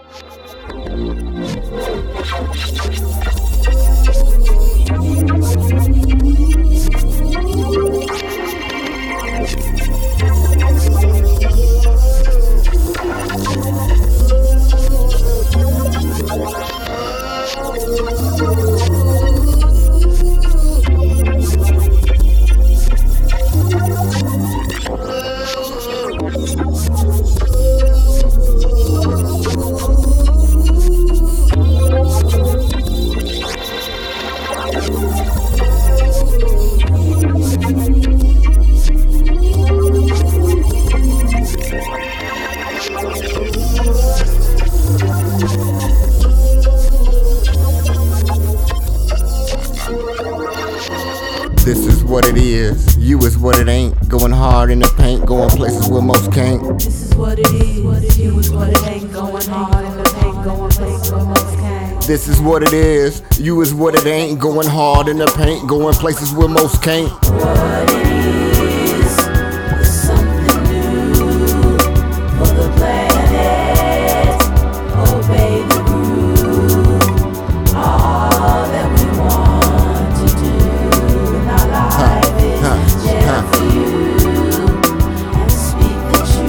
This is what it is, you is what it ain't. Going hard in the paint, going places where most can't. This is what it is, you is what it ain't. Going hard in the paint, going places where most can't. This is what it is, you is what it ain't. Going hard in the paint, going places where most can't. What it is something new for the planet. Obey the groove. All that we want to do in our life is share for you and speak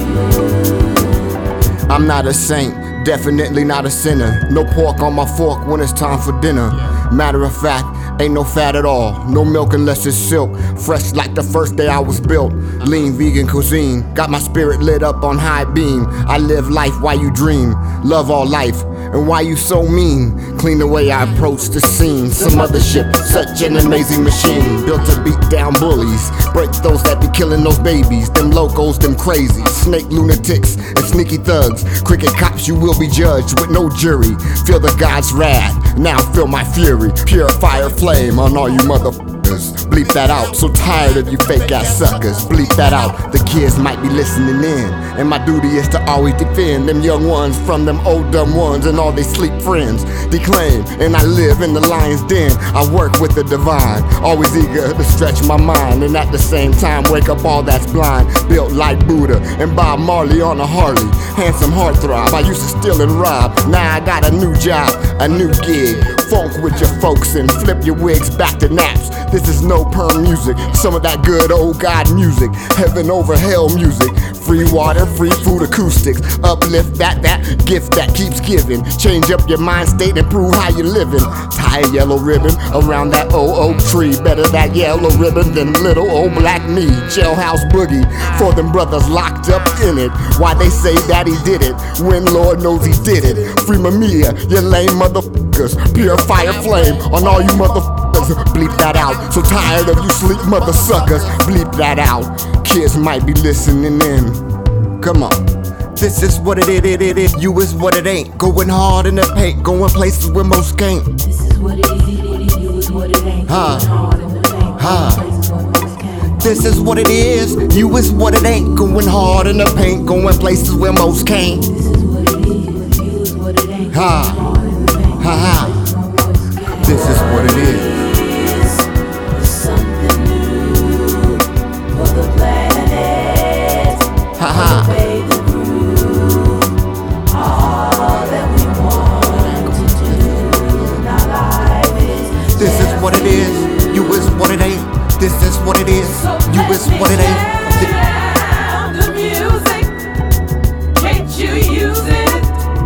the truth. I'm not a saint, definitely not a sinner. No pork on my fork when it's time for dinner. Matter of fact, ain't no fat at all. No milk unless it's silk. Fresh like the first day I was built. Lean vegan cuisine, got my spirit lit up on high beam. I live life while you dream. Love all life, and why you so mean? Clean the way I approach the scene. Some other shit, such an amazing machine. Built to beat down bullies, break those that be killing those babies. Them locals, them crazy, snake lunatics and sneaky thugs. Cricket cops, you will be judged with no jury. Feel the God's wrath, now feel my fury. Pure fire flame on all you motherfuckers. Bleep that out, so tired of you fake ass suckers. Bleep that out, the kids might be listening in. And my duty is to always defend them young ones from them old dumb ones and all they sleep friends. Declaim, and I live in the lion's den. I work with the divine, always eager to stretch my mind. And at the same time wake up all that's blind. Built like Buddha and Bob Marley on a Harley. Handsome heartthrob, I used to steal and rob. Now I got a new job, a new gig. Funk with your folks and flip your wigs back to naps. This is no perm music, some of that good old God music. Heaven over hell music. Free water, free food acoustics. Uplift that gift that keeps giving. Change up your mind state, improve how you're living. Tie a yellow ribbon around that old oak tree. Better that yellow ribbon than little old black me. Jailhouse boogie for them brothers locked up in it. Why they say that he did it when Lord knows he did it. Free Mamiya, you lame motherfuckers. Pure fire flame on all you motherfuckers. Bleep that out, so tired of you sleep mother suckers. Bleep that out, kids might be listening in. Come on. This is what it is, you is what it ain't. Going hard in the paint, going places where most can't. This is what it is, you is what it ain't. Going hard in the paint, going places where most can't. This is what it is, you is what it ain't. Going hard in the paint, going places where most can't. This is what it is, you is what it ain't. Going hard in the paint, going places where most can't. This is what it is. Something new for the planet. Obey the groove. All that we want to do in our life is. This is what it is, you is what it ain't. This is what it is, you is what it ain't. The music, can't you use it?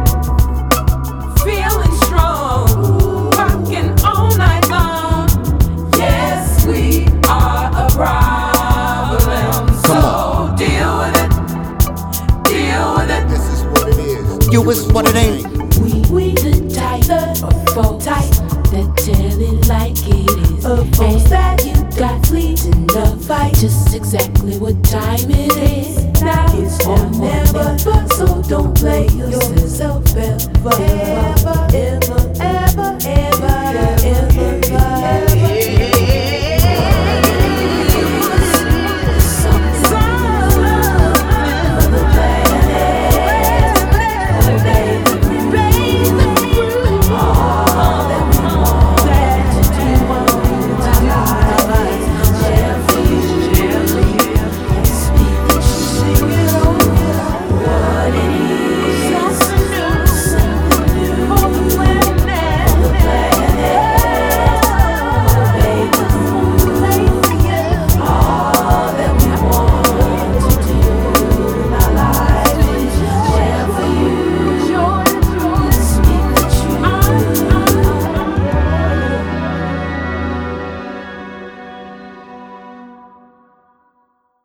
Feeling strong, rocking all night long. Yes, we are a problem, so deal with it, deal with it. This is what it is, you is what it ain't. We the type that tell it like it is. And that you got fleet in the fight, just exactly what time it is. Now it's now never, so don't play yourself.